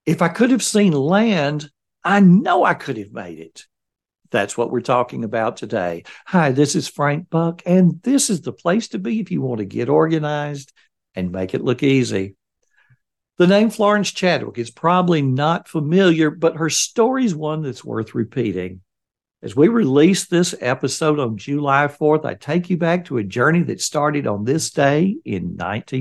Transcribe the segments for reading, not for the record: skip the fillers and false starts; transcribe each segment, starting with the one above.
If I could have seen land, I know I could have made it. That's what we're talking about today. Hi, this is Frank Buck, and this is the place to be if you want to get organized and make it look easy. The name Florence Chadwick is probably not familiar, but her story is one that's worth repeating. As we release this episode on July 4th, I take you back to a journey that started on this day in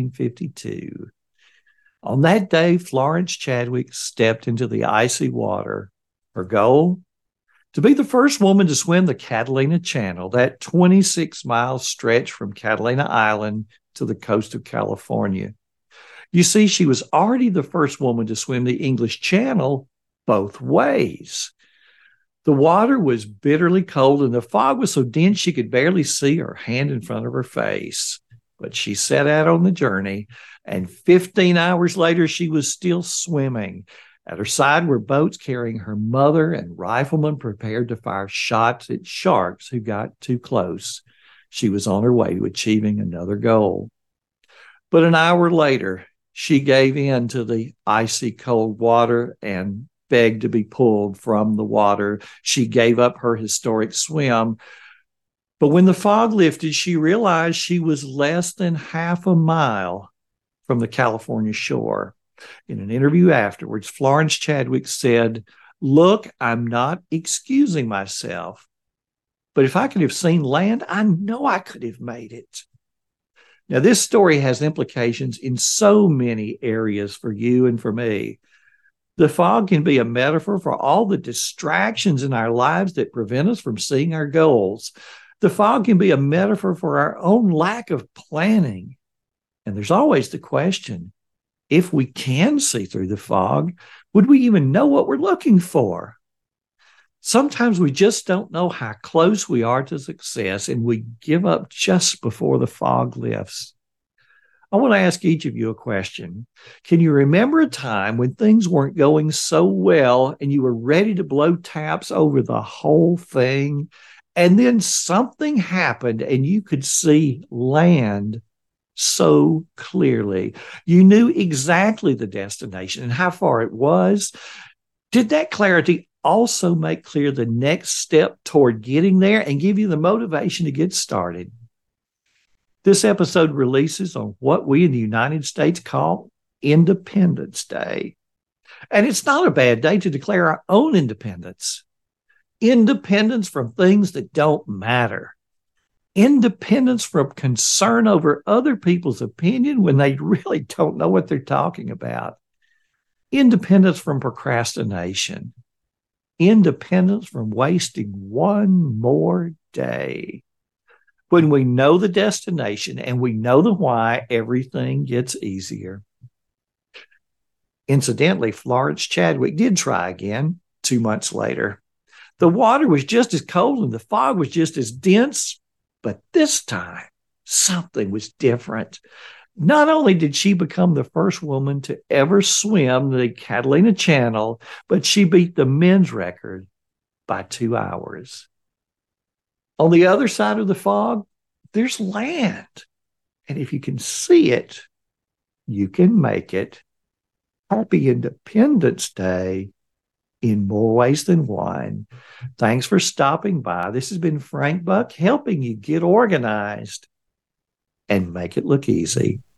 1952. On that day, Florence Chadwick stepped into the icy water. Her goal? To be the first woman to swim the Catalina Channel, that 26-mile stretch from Catalina Island to the coast of California. You see, she was already the first woman to swim the English Channel both ways. The water was bitterly cold and the fog was so dense she could barely see her hand in front of her face. But she set out on the journey, and 15 hours later, she was still swimming. At her side were boats carrying her mother and riflemen prepared to fire shots at sharks who got too close. She was on her way to achieving another goal. But an hour later, she gave in to the icy cold water and begged to be pulled from the water. She gave up her historic swim. But when the fog lifted, she realized she was less than half a mile from the California shore. In an interview afterwards, Florence Chadwick said, "Look, I'm not excusing myself, but if I could have seen land, I know I could have made it." Now, this story has implications in so many areas for you and for me. The fog can be a metaphor for all the distractions in our lives that prevent us from seeing our goals. The fog can be a metaphor for our own lack of planning. And there's always the question, if we can see through the fog, would we even know what we're looking for? Sometimes we just don't know how close we are to success, and we give up just before the fog lifts. I want to ask each of you a question. Can you remember a time when things weren't going so well and you were ready to blow taps over the whole thing, and then something happened and you could see land so clearly? You knew exactly the destination and how far it was. Did that clarity also make clear the next step toward getting there and give you the motivation to get started? This episode releases on what we in the United States call Independence Day. And it's not a bad day to declare our own independence. Independence from things that don't matter. Independence from concern over other people's opinion when they really don't know what they're talking about. Independence from procrastination. Independence from wasting one more day. When we know the destination and we know the why, everything gets easier. Incidentally, Florence Chadwick did try again 2 months later. The water was just as cold and the fog was just as dense, but this time something was different. Not only did she become the first woman to ever swim the Catalina Channel, but she beat the men's record by 2 hours. On the other side of the fog, there's land. And if you can see it, you can make it. Happy Independence Day in more ways than one. Thanks for stopping by. This has been Frank Buck helping you get organized and make it look easy.